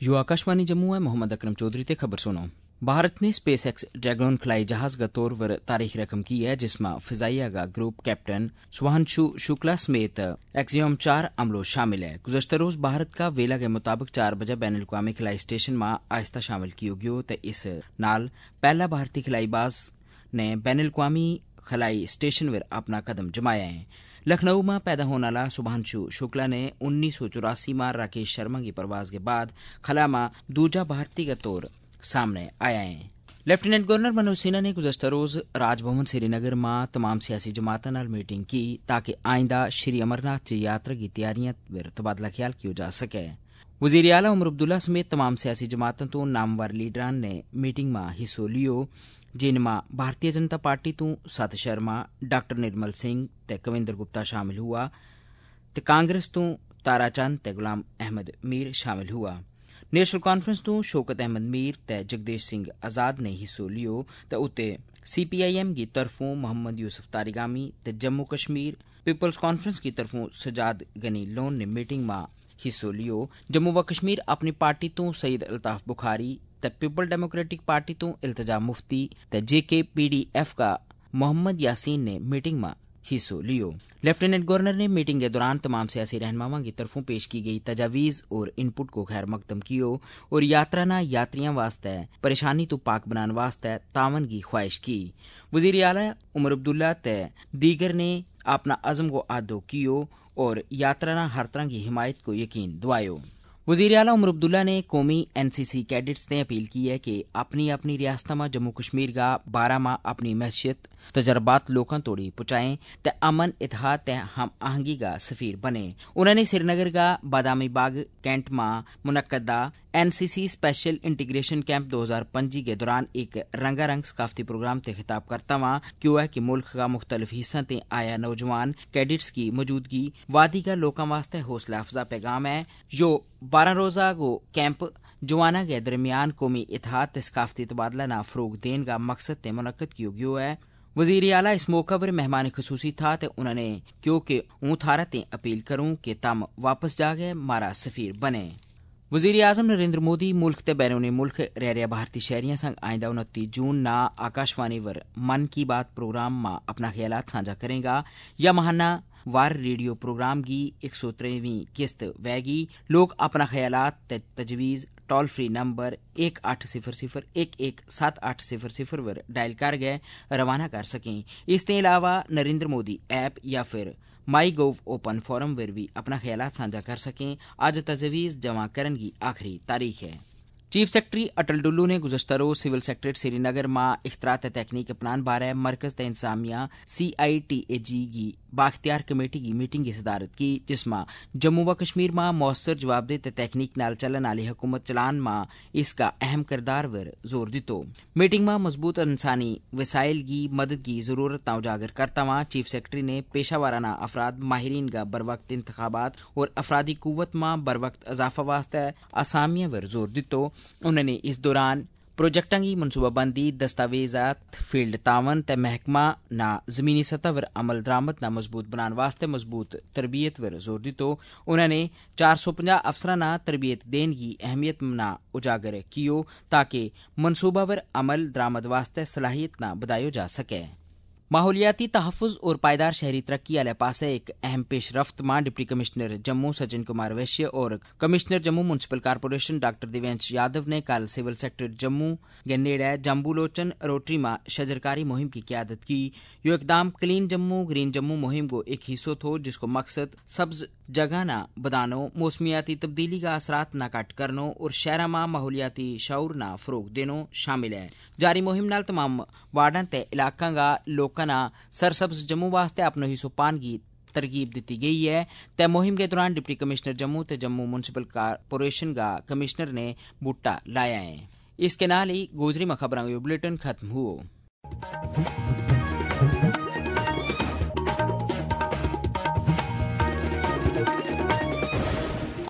यो आकाशवाणी जम्मू है। मोहम्मद अकरम चौधरी ते खबर सुनो। भारत ने स्पेस एक्स ड्रैगन खलाई जहाज का तौर पर तारीख रकम की है, जिसमें फिजाइया का ग्रुप कैप्टन सुभांशु शुक्ला समेत एक्सियोम 4 अमलो शामिल है। गुज़श्ता रोज भारत का वेला के मुताबिक 4 बजे बैन अवी खलाई स्टेशन में आहिस्ता शामिल किया गयो ते इस नाल पहला भारतीय खलाईबाज ने बैन अवी खलाई स्टेशन पर अपना कदम जमाया है। लखनऊ में पैदा होने वाला सुभांशु शुक्ला ने 1984 में राकेश शर्मा की परवाज के बाद खला में दूजा भारतीय का तौर सामने आया है। लेफ्टिनेंट गवर्नर मनोज सिन्हा ने गुज़श्ता रोज राजभवन श्रीनगर में तमाम सियासी जमातों नाल मीटिंग की ताकि आइंदा श्री अमरनाथ जी यात्रा की तैयारियां पर तबादला ख्याल किया जा सके। वज़ीर आला उमर अब्दुल्ला समेत तमाम सियासी जमातों तो नामवर लीडरान ने मीटिंग में हिस्सो लियो, जिनमें भारतीय जनता पार्टी तो सत शर्मा, डॉक्टर निर्मल सिंह ते कविंदर गुप्ता शामिल हुआ ते कांग्रेस तो ताराचंद ते गुलाम अहमद मीर शामिल हुआ। नेशनल कॉन्फ्रेंस तो शौकत अहमद मीर ते जगदीश सिंह आजाद ने हिस्सो लियो ते उत्ते CPIM की तरफों मोहम्मद यूसुफ तारिगामी ते जम्मू कश्मीर पीपल्स कॉन्फ्रेंस की तरफों सजाद गनी लोन ने मीटिंग में हिस्सो लियो। जम्मू व कश्मीर अपनी पार्टी तो सईद अल्ताफ बुखारी ते पीपल डेमोक्रेटिक पार्टी तो इल्तिजा मुफ्ती ते JKPDF का मोहम्मद यासीन ने मीटिंग में हिस्सो लियो। लेफ्टिनेंट गवर्नर ने मीटिंग के दौरान तमाम सियासी रहनुमाओं की तरफों पेश की गई तजावीज़ और इनपुट को खैर मकदम कियो और यात्रा ना यात्रियों वास्ते परेशानी तो पाक बनाने वास्ते तावन की ख्वाहिश की। वज़ीर आला उमर अब्दुल्ला ते दीगर ने अपना अज़म को आदो कियो और यात्रा ना हर तरह की हिमायत को यकीन दुआयो। वज़ीर आला उमर अब्दुल्ला ने कौमी NCC कैडेट्स ने अपील की है कि अपनी अपनी रियासत में जम्मू कश्मीर का 12 माह अपनी मैशियत तजर्बात लोगों तोड़ी पहुंचाएं ते अमन इत्तेहाद ते हम आहंगी का सफीर बने। उन्होंने श्रीनगर का बादामी बाग कैंट में मुनक्कदा NCC स्पेशल इंटीग्रेशन कैंप 2025 के दौरान एक रंगारंग सकाफती प्रोग्राम ते खिताब करता हुआ क्यों है कि मुल्क का मुख्तलिफ हिस्सा ते आया नौजवान कैडेट्स की मौजूदगी वादी का लोगों वास्ते हौसला अफजा पैगाम है। जो 12 रोजा को कैंप जवाना के दरमियान कौमी इत्तेहाद ते सकाफती तबादला ना फरोग देने का मकसद ते मुनक्कद किया गयो है। वज़ीर आला इस मौका पर मेहमान खसूसी था ते उन्होंने क्योंकि ऊँ थारा ते अपील करूं कि तम वापस जाके मारा सफीर बने। वज़ीर आज़म नरेंद्र मोदी मुल्क ते बैरूनी मुल्क रह रहे भारतीय शहरियों संग आइंदा 29 जून ना आकाशवाणी पर मन की बात प्रोग्राम में अपना ख्यालात साझा करेगा। या महाना वार रेडियो प्रोग्राम की 113वीं किस्त वैगी लोग अपना ख्यालात ते तजवीज़ टोल फ्री नंबर 1800-117800 पर डायल कर गए रवाना कर सकें। इसके अलावा नरेंद्र मोदी ऐप या फिर माई गोव ओपन फोरम पर भी अपना ख्यालात साझा कर सकें। आज तजवीज़ जमा करने की आखिरी तारीख है। चीफ सेक्रेटरी अटल डुल्लू ने गुज़श्ता रोज सिविल सेक्रेटरीट श्रीनगर में इख्तरात तकनीक अपनान बारे मरकज ते इंतजामिया CITAG की बाख्तियार कमेटी की मीटिंग की सदारत की, जिसमें जम्मू व कश्मीर में मौसर जवाबदेह ते तकनीक नाल चलन वाली हुकूमत चलान में इसका अहम किरदार पर जोर दितो। मीटिंग में मजबूत इंसानी वसाइल की मदद की जरूरत उजागर करता हुआ चीफ सेक्रेटरी ने पेशा वाराना अफराद माहिरीन का बर वक्त इंतखाबात और अफरादी कुव्वत में बर वक्त इजाफा वास्ते असामियां पर जोर दितो। उन्होंने इस दौरान प्रोजेक्टां की मनसूबाबंदी दस्तावेजात फील्ड तावन ते महकमा ना जमीनी सतह पर अमल दरामद ना मजबूत बनाने वास्ते मजबूत तरबियत पर जोर दितो। उन्होंने 450 अफसरां ना तरबियत देने की अहमियत ना उजागर कियो ताकि मनसूबा पर अमल दरामद वास्ते सलाहियत ना बधायो जा सके। माहौलियाती तहफ़्फ़ुज़ और पायदार शहरी तरक्की वाले पासे एक अहम पेशरफ्त में डिप्टी कमिश्नर जम्मू सज्जन कुमार वैश्य और commissioner Jammu municipal corporation doctor Divyansh Yadav ने कल सिविल सेक्टर जम्मू के नेड़े जम्बूलोचन रोटरी में शजरकारी मुहिम की क़यादत की। यो इकदाम क्लीन जम्मू ग्रीन जम्मू मुहिम को एक हिस्सो थो, जिसको मकसद सब्ज जगह ना बदानो, मौसमियाती तब्दीली का असरात ना कट करनो और शहरा में माहौलियाती शऊर ना फरोग देनो शामिल है। जारी मुहिम नाल तमाम वार्डन ते इलाका का लोकां ना सरसब्ज जम्मू वास्ते अपनो हिस्सो पान की तरगीब दी गई है। ते मुहिम के दौरान डिप्टी कमिश्नर जम्मू ते जम्मू म्यूनसिपल कारपोरेशन का कमिश्नर ने बूटा लाया है। इसके नाल ही गोजरी में खबरों बुलेटिन खत्म हुआ।